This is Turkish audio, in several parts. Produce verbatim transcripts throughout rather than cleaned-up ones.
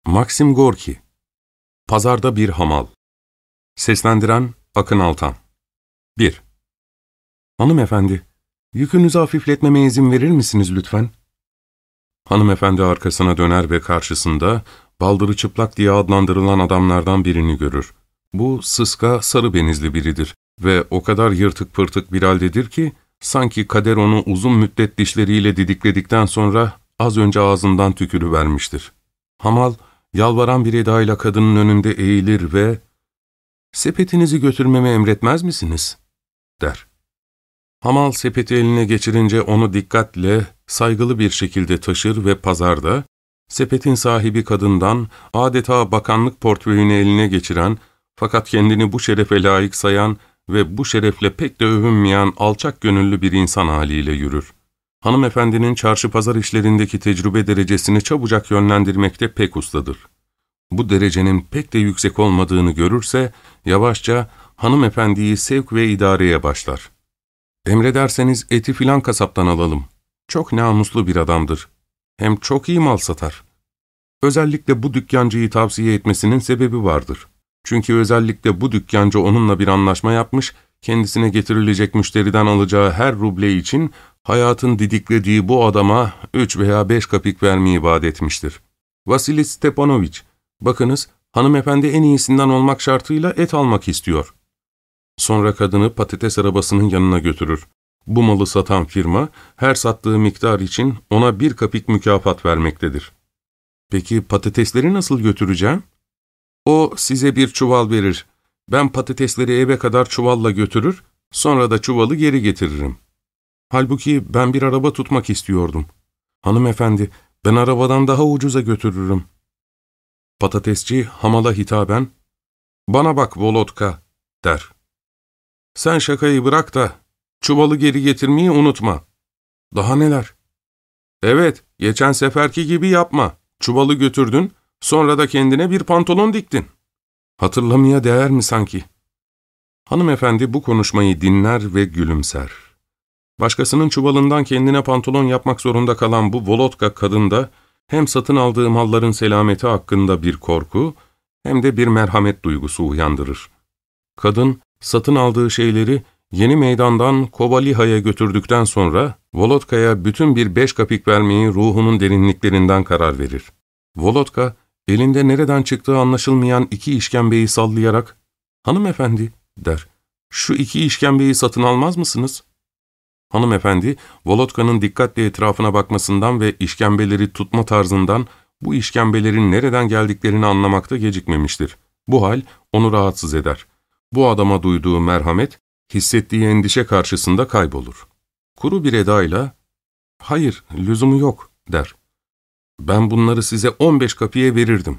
Maxim Gorki. Pazarda bir hamal. Seslendiren Akın Altan. bir. Hanımefendi, yükünüzü hafifletmeme izin verir misiniz lütfen? Hanımefendi arkasına döner ve karşısında baldırı çıplak diye adlandırılan adamlardan birini görür. Bu sıska, sarı benizli biridir ve o kadar yırtık pırtık bir haldedir ki sanki kader onu uzun müddet dişleriyle didikledikten sonra az önce ağzından tükürüvermiştir. Hamal, yalvaran bir edayla kadının önünde eğilir ve ''Sepetinizi götürmemi emretmez misiniz?'' der. Hamal sepeti eline geçirince onu dikkatle, saygılı bir şekilde taşır ve pazarda, sepetin sahibi kadından adeta bakanlık portföyünü eline geçiren, fakat kendini bu şerefe layık sayan ve bu şerefle pek de övünmeyen alçak gönüllü bir insan haliyle yürür. Hanımefendinin çarşı pazar işlerindeki tecrübe derecesini çabucak yönlendirmekte pek ustadır. Bu derecenin pek de yüksek olmadığını görürse, yavaşça hanımefendiyi sevk ve idareye başlar. ''Emrederseniz eti filan kasaptan alalım. Çok namuslu bir adamdır. Hem çok iyi mal satar. Özellikle bu dükkancıyı tavsiye etmesinin sebebi vardır. Çünkü özellikle bu dükkancı onunla bir anlaşma yapmış, kendisine getirilecek müşteriden alacağı her ruble için hayatın didiklediği bu adama üç veya beş kapik vermeyi vaat etmiştir. Vasili Stepanoviç, bakınız, hanımefendi en iyisinden olmak şartıyla et almak istiyor.'' Sonra kadını patates arabasının yanına götürür. Bu malı satan firma, her sattığı miktar için ona bir kapik mükafat vermektedir. ''Peki patatesleri nasıl götüreceğim?'' ''O size bir çuval verir. Ben patatesleri eve kadar çuvalla götürür, sonra da çuvalı geri getiririm.'' ''Halbuki ben bir araba tutmak istiyordum.'' ''Hanımefendi, ben arabadan daha ucuza götürürüm.'' Patatesçi hamala hitaben, ''Bana bak Volodka'' der. ''Sen şakayı bırak da çuvalı geri getirmeyi unutma.'' ''Daha neler?'' ''Evet, geçen seferki gibi yapma. Çuvalı götürdün, sonra da kendine bir pantolon diktin.'' ''Hatırlamaya değer mi sanki?'' Hanımefendi bu konuşmayı dinler ve gülümser. Başkasının çuvalından kendine pantolon yapmak zorunda kalan bu Volodka kadında hem satın aldığı malların selameti hakkında bir korku hem de bir merhamet duygusu uyandırır. Kadın, satın aldığı şeyleri yeni meydandan Kovaliha'ya götürdükten sonra Volodka'ya bütün bir beş kapik vermeyi ruhunun derinliklerinden karar verir. Volodka, elinde nereden çıktığı anlaşılmayan iki işkembeyi sallayarak ''Hanımefendi'' der, ''şu iki işkembeyi satın almaz mısınız?'' Hanımefendi, Volodka'nın dikkatle etrafına bakmasından ve işkembeleri tutma tarzından bu işkembelerin nereden geldiklerini anlamakta gecikmemiştir. Bu hal onu rahatsız eder. Bu adama duyduğu merhamet, hissettiği endişe karşısında kaybolur. Kuru bir edayla, ''Hayır, lüzumu yok.'' der. ''Ben bunları size on beş kapiye verirdim.''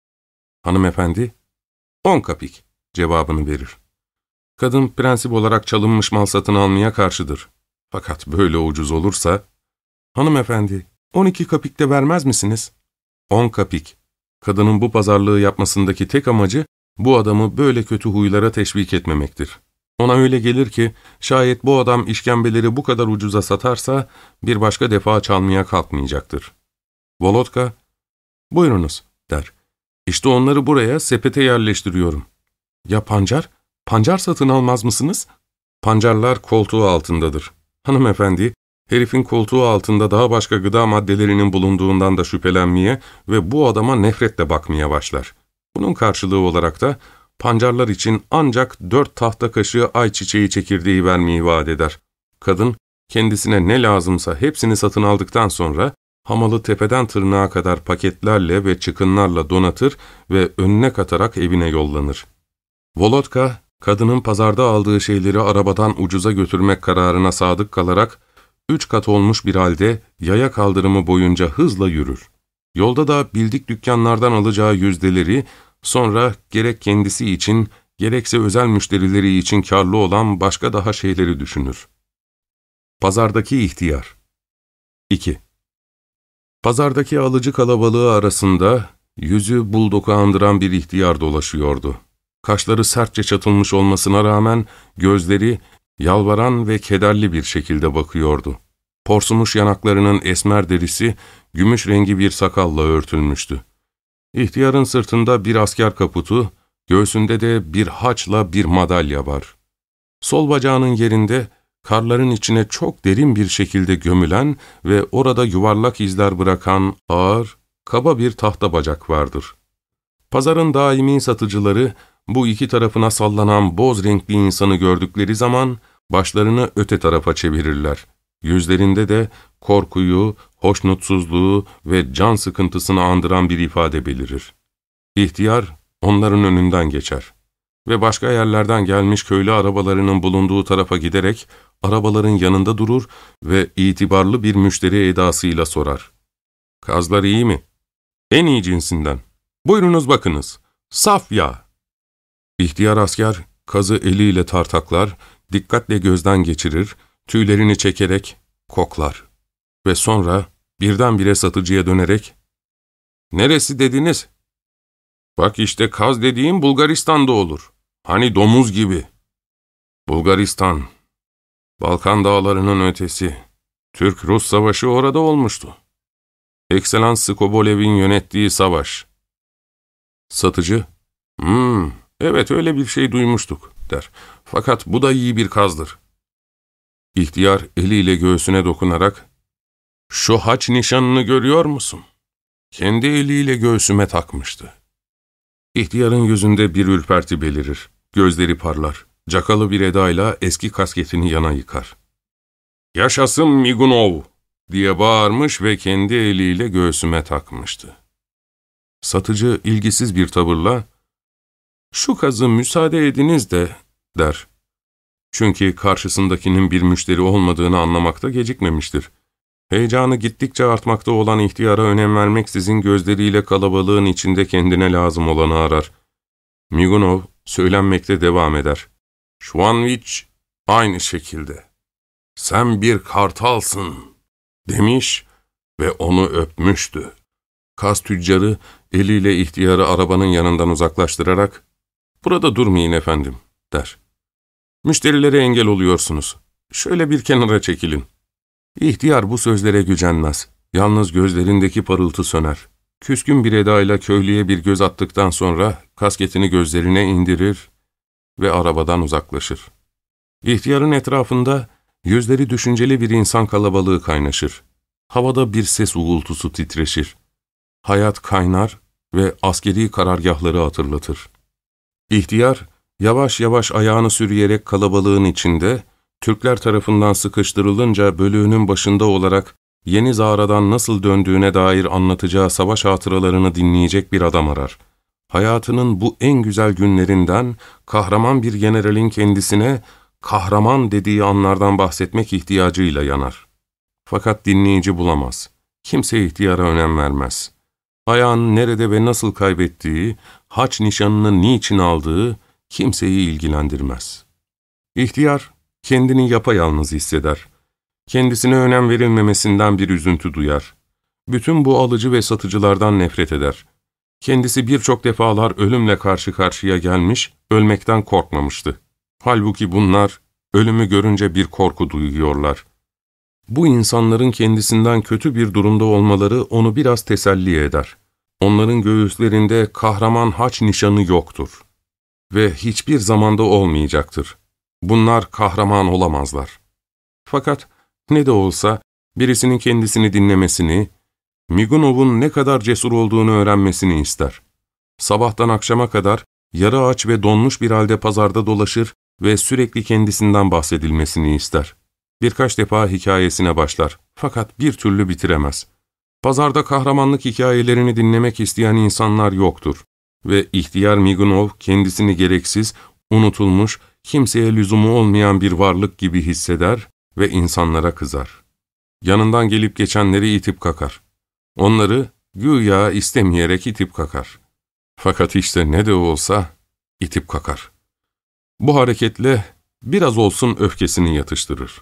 Hanımefendi, ''On kapik.'' cevabını verir. Kadın prensip olarak çalınmış mal satın almaya karşıdır. Fakat böyle ucuz olursa, ''Hanımefendi, on iki kapik de vermez misiniz?'' On kapik. Kadının bu pazarlığı yapmasındaki tek amacı, bu adamı böyle kötü huylara teşvik etmemektir. Ona öyle gelir ki, şayet bu adam işkembeleri bu kadar ucuza satarsa, bir başka defa çalmaya kalkmayacaktır. Volodka, ''Buyurunuz.'' der. ''İşte onları buraya sepete yerleştiriyorum.'' ''Ya pancar? Pancar satın almaz mısınız?'' ''Pancarlar koltuğu altındadır.'' Hanımefendi, herifin koltuğu altında daha başka gıda maddelerinin bulunduğundan da şüphelenmeye ve bu adama nefretle bakmaya başlar. Bunun karşılığı olarak da pancarlar için ancak dört tahta kaşığı ayçiçeği çekirdeği vermeyi vaat eder. Kadın, kendisine ne lazımsa hepsini satın aldıktan sonra hamalı tepeden tırnağa kadar paketlerle ve çıkınlarla donatır ve önüne katarak evine yollanır. Volodka, kadının pazarda aldığı şeyleri arabadan ucuza götürmek kararına sadık kalarak, üç kat olmuş bir halde yaya kaldırımı boyunca hızla yürür. Yolda da bildik dükkanlardan alacağı yüzdeleri, sonra gerek kendisi için, gerekse özel müşterileri için kârlı olan başka daha şeyleri düşünür. Pazardaki ihtiyar. iki. Pazardaki alıcı kalabalığı arasında, yüzü buldoku andıran bir ihtiyar dolaşıyordu. Kaşları sertçe çatılmış olmasına rağmen, gözleri yalvaran ve kederli bir şekilde bakıyordu. Porsumuş yanaklarının esmer derisi, gümüş rengi bir sakalla örtülmüştü. İhtiyarın sırtında bir asker kaputu, göğsünde de bir haçla bir madalya var. Sol bacağının yerinde karların içine çok derin bir şekilde gömülen ve orada yuvarlak izler bırakan ağır, kaba bir tahta bacak vardır. Pazarın daimi satıcıları bu iki tarafına sallanan boz renkli insanı gördükleri zaman başlarını öte tarafa çevirirler. Yüzlerinde de korkuyu, hoşnutsuzluğu ve can sıkıntısını andıran bir ifade belirir. İhtiyar onların önünden geçer ve başka yerlerden gelmiş köylü arabalarının bulunduğu tarafa giderek arabaların yanında durur ve itibarlı bir müşteri edasıyla sorar. "Kazlar iyi mi? En iyi cinsinden. Buyurunuz bakınız. Saf yağ." İhtiyar asker kazı eliyle tartaklar, dikkatle gözden geçirir, tüylerini çekerek koklar ve sonra birdenbire satıcıya dönerek "Neresi dediniz?" "Bak işte kaz dediğim Bulgaristan'da olur. Hani domuz gibi." "Bulgaristan, Balkan dağlarının ötesi. Türk-Rus savaşı orada olmuştu. Ekselans Skobolev'in yönettiği savaş." Satıcı, "Hmm, evet öyle bir şey duymuştuk," der. "Fakat bu da iyi bir kazdır." İhtiyar eliyle göğsüne dokunarak, "Şu haç nişanını görüyor musun? Kendi eliyle göğsüme takmıştı." İhtiyarın yüzünde bir ürperti belirir, gözleri parlar, cakalı bir edayla eski kasketini yana yıkar. "Yaşasın Migunov!" diye bağırmış ve kendi eliyle göğsüme takmıştı. Satıcı ilgisiz bir tavırla, "Şu kazı müsaade ediniz de," der. Çünkü karşısındakinin bir müşteri olmadığını anlamakta gecikmemiştir. Heyecanı gittikçe artmakta olan ihtiyara önem vermeksizin gözleriyle kalabalığın içinde kendine lazım olanı arar. Migunov söylenmekte devam eder. "Şuanviç aynı şekilde. Sen bir kartalsın," demiş ve onu öpmüştü. Kaz tüccarı eliyle ihtiyarı arabanın yanından uzaklaştırarak, "Burada durmayın efendim," der. "Müşterilere engel oluyorsunuz. Şöyle bir kenara çekilin." İhtiyar bu sözlere gücenmez. Yalnız gözlerindeki parıltı söner. Küskün bir edayla köylüye bir göz attıktan sonra kasketini gözlerine indirir ve arabadan uzaklaşır. İhtiyarın etrafında yüzleri düşünceli bir insan kalabalığı kaynaşır. Havada bir ses uğultusu titreşir. Hayat kaynar ve askeri karargahları hatırlatır. İhtiyar yavaş yavaş ayağını sürüyerek kalabalığın içinde, Türkler tarafından sıkıştırılınca bölüğünün başında olarak Yeni Zara'dan nasıl döndüğüne dair anlatacağı savaş hatıralarını dinleyecek bir adam arar. Hayatının bu en güzel günlerinden kahraman bir generalin kendisine kahraman dediği anlardan bahsetmek ihtiyacıyla yanar. Fakat dinleyici bulamaz. Kimse ihtiyara önem vermez. Ayağını nerede ve nasıl kaybettiği, haç nişanını niçin aldığı kimseyi ilgilendirmez. İhtiyar kendini yapayalnız hisseder. Kendisine önem verilmemesinden bir üzüntü duyar. Bütün bu alıcı ve satıcılardan nefret eder. Kendisi birçok defalar ölümle karşı karşıya gelmiş, ölmekten korkmamıştı. Halbuki bunlar ölümü görünce bir korku duyuyorlar. Bu insanların kendisinden kötü bir durumda olmaları onu biraz teselli eder. Onların göğüslerinde kahraman haç nişanı yoktur. Ve hiçbir zamanda olmayacaktır. Bunlar kahraman olamazlar. Fakat ne de olsa birisinin kendisini dinlemesini, Migunov'un ne kadar cesur olduğunu öğrenmesini ister. Sabahtan akşama kadar yarı aç ve donmuş bir halde pazarda dolaşır ve sürekli kendisinden bahsedilmesini ister. Birkaç defa hikayesine başlar fakat bir türlü bitiremez. Pazarda kahramanlık hikayelerini dinlemek isteyen insanlar yoktur ve ihtiyar Migunov kendisini gereksiz, unutulmuş, kimseye lüzumu olmayan bir varlık gibi hisseder ve insanlara kızar. Yanından gelip geçenleri itip kakar. Onları güya istemeyerek itip kakar. Fakat işte ne de olsa itip kakar. Bu hareketle biraz olsun öfkesini yatıştırır.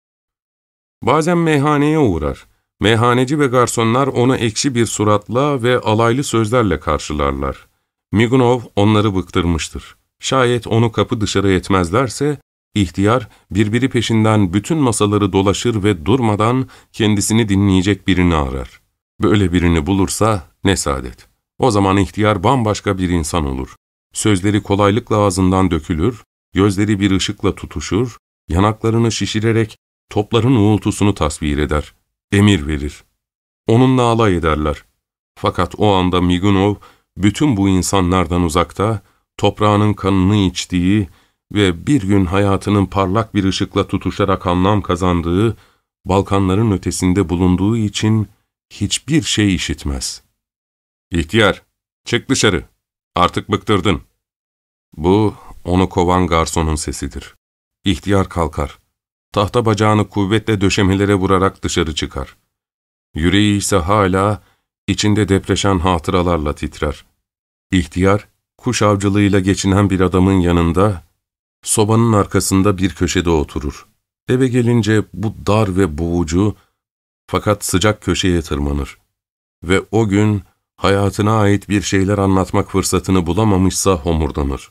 Bazen meyhaneye uğrar. Meyhaneci ve garsonlar onu ekşi bir suratla ve alaylı sözlerle karşılarlar. Migunov onları bıktırmıştır. Şayet onu kapı dışarı etmezlerse, ihtiyar birbiri peşinden bütün masaları dolaşır ve durmadan kendisini dinleyecek birini arar. Böyle birini bulursa ne saadet. O zaman ihtiyar bambaşka bir insan olur. Sözleri kolaylıkla ağzından dökülür, gözleri bir ışıkla tutuşur, yanaklarını şişirerek topların uğultusunu tasvir eder, emir verir. Onunla alay ederler. Fakat o anda Migunov, bütün bu insanlardan uzakta, toprağının kanını içtiği ve bir gün hayatının parlak bir ışıkla tutuşarak anlam kazandığı, Balkanların ötesinde bulunduğu için hiçbir şey işitmez. "İhtiyar, çık dışarı. Artık bıktırdın." Bu, onu kovan garsonun sesidir. İhtiyar kalkar. Tahta bacağını kuvvetle döşemelere vurarak dışarı çıkar. Yüreği ise hala içinde depreşen hatıralarla titrer. İhtiyar, kuş avcılığıyla geçinen bir adamın yanında, sobanın arkasında bir köşede oturur. Eve gelince bu dar ve boğucu fakat sıcak köşeye tırmanır. Ve o gün hayatına ait bir şeyler anlatmak fırsatını bulamamışsa homurdanır.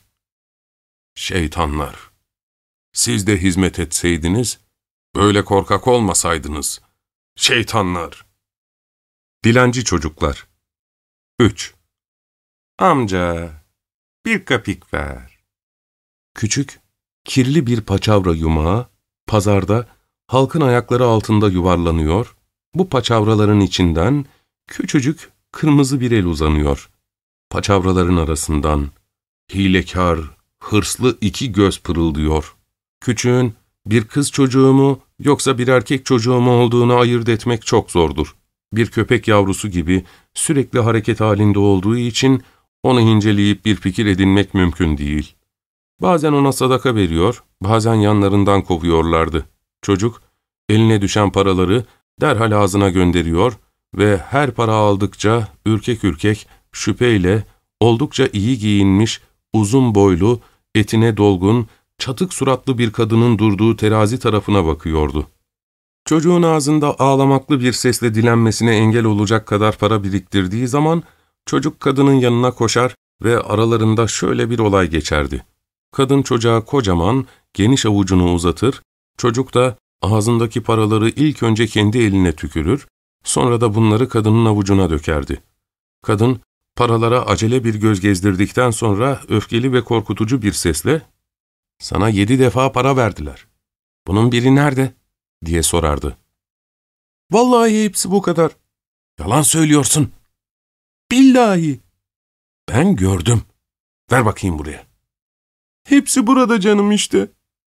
"Şeytanlar! Siz de hizmet etseydiniz, böyle korkak olmasaydınız. Şeytanlar!" Dilenci çocuklar. üç. "Amca, bir kapik ver." Küçük, kirli bir paçavra yumağı, pazarda halkın ayakları altında yuvarlanıyor, bu paçavraların içinden küçücük kırmızı bir el uzanıyor. Paçavraların arasından hilekâr, hırslı iki göz pırıldıyor. Küçüğün bir kız çocuğu mu yoksa bir erkek çocuğu mu olduğunu ayırt etmek çok zordur. Bir köpek yavrusu gibi sürekli hareket halinde olduğu için onu inceleyip bir fikir edinmek mümkün değil. Bazen ona sadaka veriyor, bazen yanlarından kovuyorlardı. Çocuk, eline düşen paraları derhal ağzına gönderiyor ve her para aldıkça ürkek ürkek, şüpheyle, oldukça iyi giyinmiş, uzun boylu, etine dolgun, çatık suratlı bir kadının durduğu terazi tarafına bakıyordu. Çocuğun ağzında ağlamaklı bir sesle dilenmesine engel olacak kadar para biriktirdiği zaman, çocuk kadının yanına koşar ve aralarında şöyle bir olay geçerdi. Kadın çocuğa kocaman, geniş avucunu uzatır, çocuk da ağzındaki paraları ilk önce kendi eline tükürür, sonra da bunları kadının avucuna dökerdi. Kadın, paralara acele bir göz gezdirdikten sonra öfkeli ve korkutucu bir sesle, "Sana yedi defa para verdiler. Bunun biri nerede?" diye sorardı. "Vallahi hepsi bu kadar." "Yalan söylüyorsun." "Billahi." "Ben gördüm. Ver bakayım buraya." "Hepsi burada canım işte."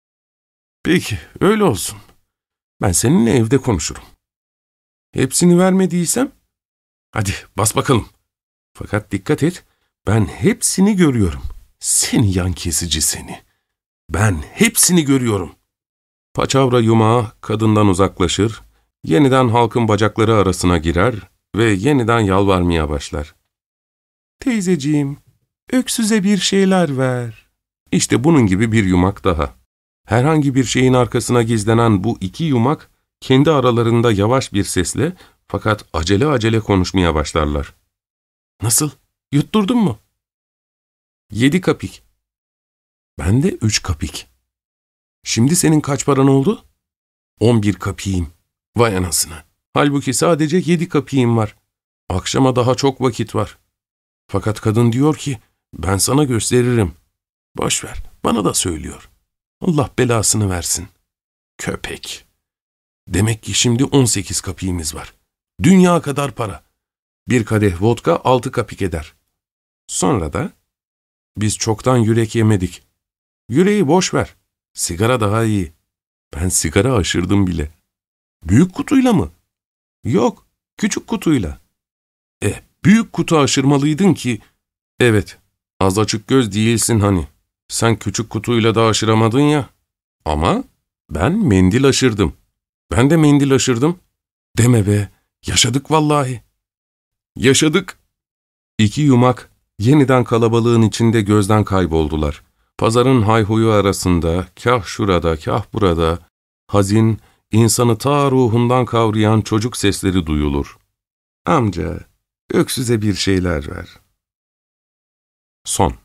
"Peki, öyle olsun. Ben seninle evde konuşurum. Hepsini vermediysem, hadi bas bakalım. Fakat dikkat et, ben hepsini görüyorum. Seni yan kesici seni. Ben hepsini görüyorum." Paçavra yumağı kadından uzaklaşır, yeniden halkın bacakları arasına girer ve yeniden yalvarmaya başlar. "Teyzeciğim, öksüze bir şeyler ver." İşte bunun gibi bir yumak daha. Herhangi bir şeyin arkasına gizlenen bu iki yumak, kendi aralarında yavaş bir sesle fakat acele acele konuşmaya başlarlar. "Nasıl? Yutturdun mu?" "Yedi kapik." "Ben de üç kapik." "Şimdi senin kaç paran oldu?" "On bir kapiğim." "Vay anasına. Halbuki sadece yedi kapiğim var. Akşama daha çok vakit var." Fakat kadın diyor ki, "Ben sana gösteririm." "Boş ver, bana da söylüyor." Allah belasını versin. Köpek. Demek ki şimdi on sekiz kapiğimiz var. Dünya kadar para. Bir kadeh vodka altı kapik eder. Sonra da, "Biz çoktan yürek yemedik. Yüreği boş ver. Sigara daha iyi." Ben sigara aşırdım bile. "Büyük kutuyla mı?" "Yok, küçük kutuyla." "E, büyük kutu aşırmalıydın ki." "Evet, az açık göz değilsin hani. Sen küçük kutuyla da aşıramadın ya." "Ama ben mendil aşırdım." "Ben de mendil aşırdım." "Deme be, yaşadık vallahi." "Yaşadık." İki yumak yeniden kalabalığın içinde gözden kayboldular. Pazarın hayhuyu arasında, kah şurada, kah burada, hazin, insanı ta ruhundan kavrayan çocuk sesleri duyulur. "Amca, öksüze bir şeyler ver." Son.